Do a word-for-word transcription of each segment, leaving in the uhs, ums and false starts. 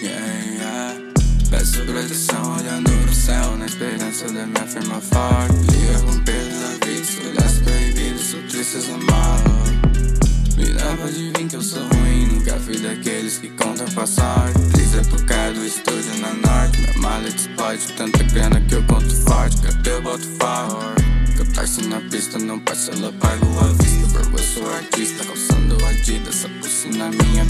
yeah, yeah. Peço proteção olhando pro céu, na esperança da minha firma forte. Liga com peso da vida, se olhasse proibido, sou triste amado. Me dá pra adivinhar que eu sou ruim, nunca fui daqueles que contam com a sorte. Três época do estúdio na norte, minha maleta explode, tanta grana que eu conto forte. Cadê eu boto favor? Catarse na pista, não parcela, pago à vista. Por eu sou artista, calçando Adidas, essa pulse na minha.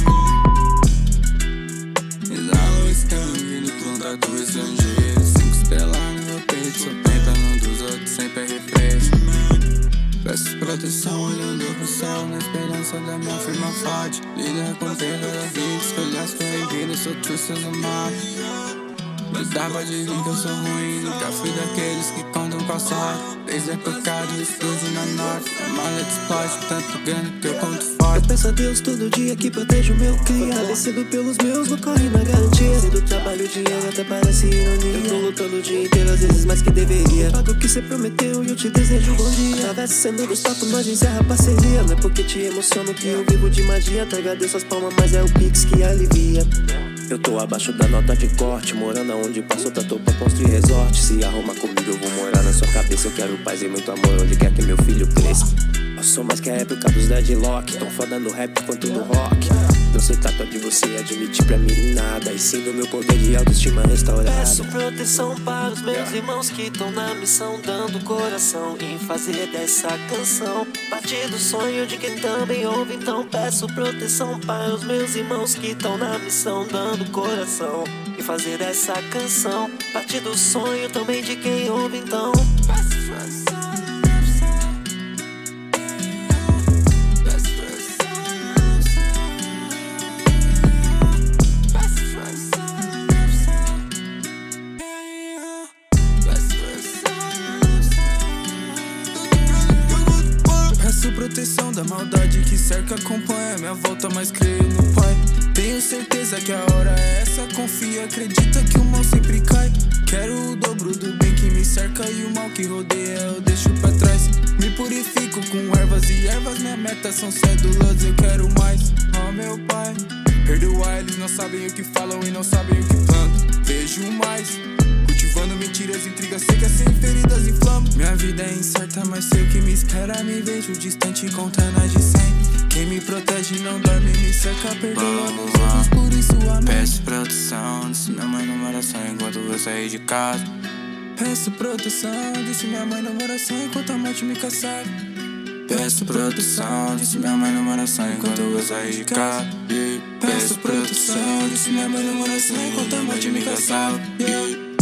Me dá luz, cangue, no tatu estrangeiro. Cinco estrelas no meu peito, sou penta no dos outros, sempre é refresco. Peço proteção olhando pro céu, na esperança da minha firma forte. Lida com perda da vida, espelhar as proibidas, sou triste amado. Mas dá pra dizer que eu sou ruim, nunca fui daqueles que contam com a sorte. Desde a época do estúdio na norte, a maleta explode, tanto grana que eu conto forte. Eu peço a Deus todo dia que proteja o meu cria. Agradecido pelos meus, vou correr na garantia. Se do trabalho, dinheiro até parece ironia. Eu tô lutando o dia inteiro, às vezes mais que deveria. Pago o que cê prometeu e eu te desejo um bom dia. Atravessa sendo dos papos, nós encerra a parceria. Não é porque te emociono que eu vivo de magia. Te agradeço as palmas, mas é o Pix que alivia. Eu tô abaixo da nota de corte, morando aonde passo trator pra construir resort. Se arrumar comigo eu vou morar na sua cabeça. Eu quero paz e muito amor onde quer que meu filho cresça. Eu sou mais que a época dos deadlock, tão foda no rap quanto no rock. Não se trata de você admitir pra mim nada, e sim do meu poder de autoestima restaurada. Peço proteção para os meus yeah. irmãos que estão na missão, dando coração em fazer dessa canção parte do sonho de quem também ouve. Então peço proteção para os meus irmãos que estão na missão, dando coração em fazer dessa canção parte do sonho também de quem ouve. Então peço proteção. Peço proteção da maldade que cerca, acompanha minha volta, mas creio no Pai. Tenho certeza que a hora é essa, confia, acredita que o mal sempre cai. Quero o dobro do bem que me cerca e o mal que rodeia eu deixo pra trás. Me purifico com ervas e ervas, minha meta são cédulas, eu quero mais. Oh meu Pai, perdoa, eles não sabem o que falam e não sabem o que plantam. Vejo mais, cultivando mentiras, intrigas secas, sem feridas inflamo. Minha vida é incerta, mas sei o que me espera. Me vejo distante, contando a de cem. Quem me protege não dorme, me cerca, perdoa meus erros, por isso amém. Peço proteção, disse minha mãe numa oração enquanto eu saí de casa. Peço proteção, disse minha mãe numa oração enquanto a morte me caçava. Peço proteção, disse minha mãe numa oração enquanto eu saí de casa. Peço proteção, disse minha mãe numa oração enquanto a morte me caçava.